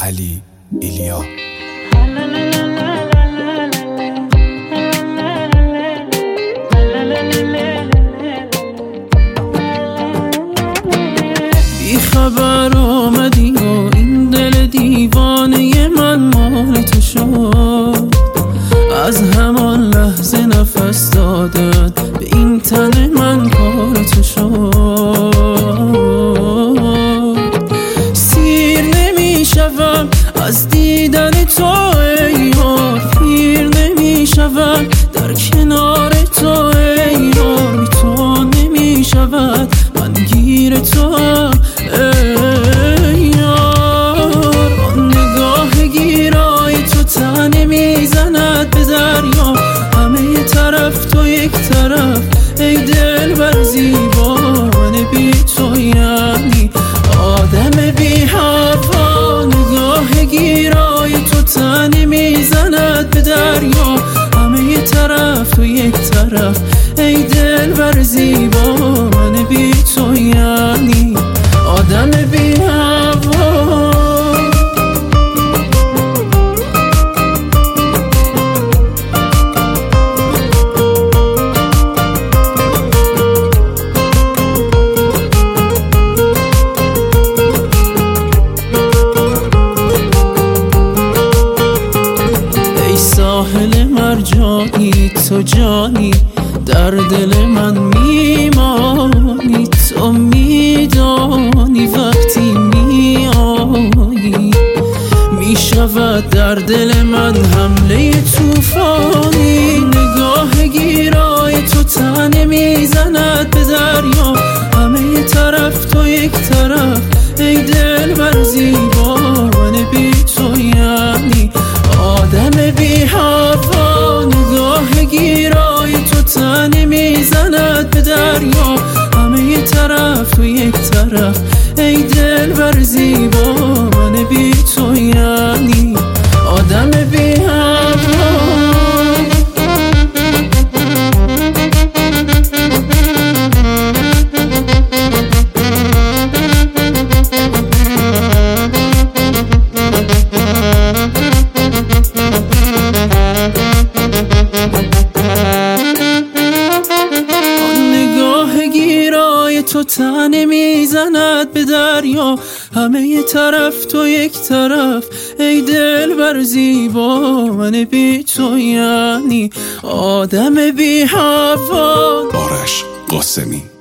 علی ایلیا. بی خبر آمدی و این دل دیوانه من مال تو شد. از همان لحظه نفس دادن به این تن من کار تو شد. سیر نمی شوم از دیدن تو ای یار، پیر نمی شوم در کنار تو ای یار. تو نمی شود من گیر تو ای یار. آن نگاه گیرای تو تنه میزند به دریا، همه طرف تو یک طرف ای دل بر زیبا. من بی تو یعنی آدم بی هوا. نگاه گیرای تو تنه میزند به دریا، همه طرف تو یک طرف ای دل بر زیبا. من بی تو یعنی آدم بی هوا. ساحل مرجانی تو جانی در دل من میمانی. تو میدانی وقتی میایی میشود در دل من حمله توفانی. نگاه گیرای تو تنه میزند به دریا، همه طرف تو یک طرف ای دل بر زیبا. من بی تو یعنی آدم بی هوا. نگاه گیرای تو تنه میزند به دریا، همه طرف تو یک طرف ای دل بر زیبا. من بی تو یعنی آدم بی هوا. تو تنه میزند به دریا، همه طرف تو یک طرف ای دل بر زیبا. من بی تو یعنی آدم بی هوا. آرش قاسمی.